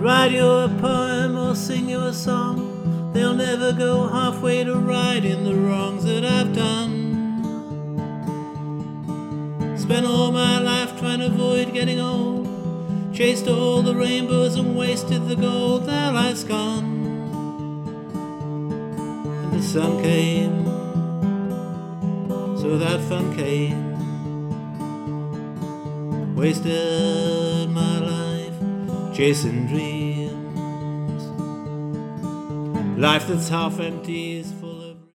write you a poem or sing you a song. They'll never go halfway to righting the wrongs that I've done. Spent all my life trying to avoid getting old, chased all the rainbows and wasted the gold. Now life's gone, and the sun came, so that fun came. Wasted my life chasing dreams. Life that's half empty is